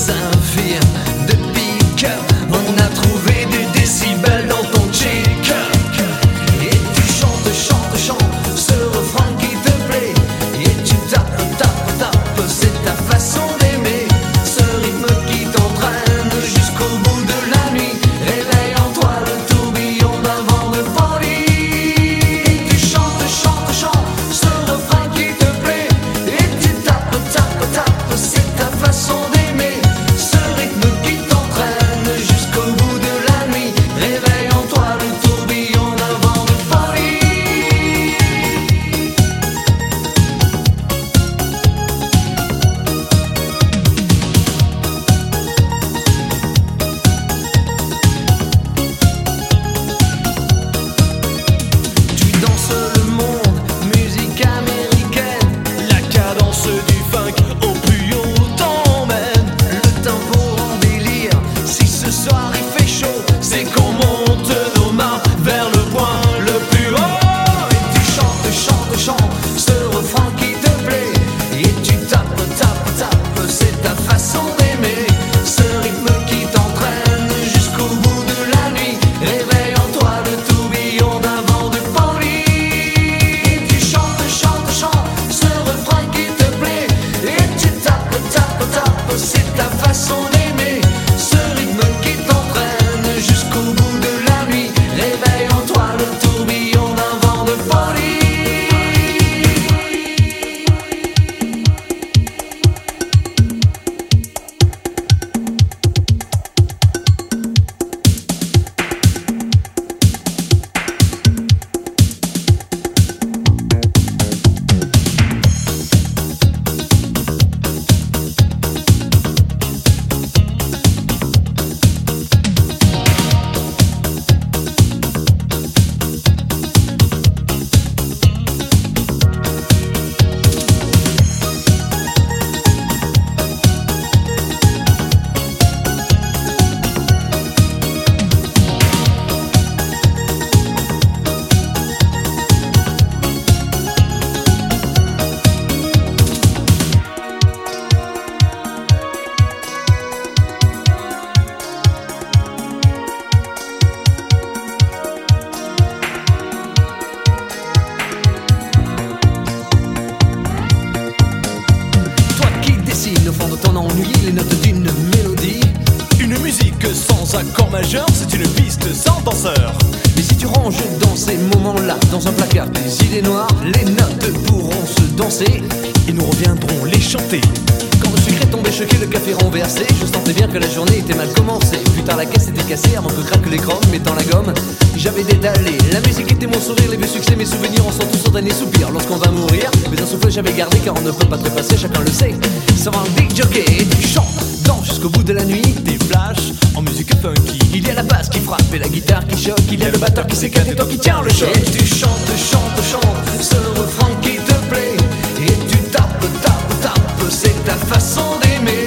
s'infirme de pique. On a trouvé des décibels dans ton chic. Et tu chantes, chantes, chantes ce refrain qui te plaît. Et tu tapes, tapes, tapes, c'est ta façon d'aimer. Ce rythme qui t'entraîne jusqu'au bout de la nuit. Réveille en toi le tourbillon d'un vent de folie. Et tu chantes, chantes, chantes ce refrain qui te plaît. Et tu tapes, tapes, tapes, c'est ta façon d'aimer. Ce rythme qui t'entraîne jusqu'au bout de la nuit. Réveille en toi le tourbillon d'un vent de folie. Tu danses le monde, musique américaine. La cadence du funk au plus haut t'emmène. Le tempo en délire, si ce soir il fait chaud, c'est qu'on monte nos mains vers le point le plus haut. Et tu chantes, chantes, chantes ce refrain qui te plaît. Et tu tapes, tapes, tapes, c'est ta façon d'aimer. Ce rythme qui t'entraîne jusqu'au bout de la nuit. Réveille en toi le tourbillon d'un vent de folie. Et tu chantes, chantes, chantes ce refrain qui te plaît. Et tu tapes, tapes, tapes, c'est ta façon d'aimer. Ce rythme qui t'entraîne jusqu'au bout de la nuit. Réveille en toi le tourbillon d'un vent de folie. Toi qui dessines au fond de ton ennui les notes d'une mélodie. Une musique sans accord majeur, c'est une piste sans danseur. Mais si tu ranges dans ces moments-là, dans un placard des idées noires, les notes pourront se danser Et nous reviendrons les chanter. Quand le sucre est tombé choqué, le café renversé, je sentais bien que la journée était mal commencée. Plus tard la caisse était cassée avant que craque les chromes, mettant la gomme, j'avais détalé. La musique était mon sourire, les vieux succès, mes souvenirs, on sent tous autant des soupirs lorsqu'on va mourir. Mais un souffle j'avais gardé car on ne peut pas trépasser, chacun le sait. Ça va un big jockey et tu chantes, danses jusqu'au bout de la nuit. Des flashs en musique funky. Il y a la basse qui frappe et la guitare qui choque. Il y a le batteur qui s'éclate et toi qui tiens le choc. Et tu chantes, chantes, chantes ce refrain qui te plaît. Et tu tapes, tapes, tapes, c'est ta façon d'aimer.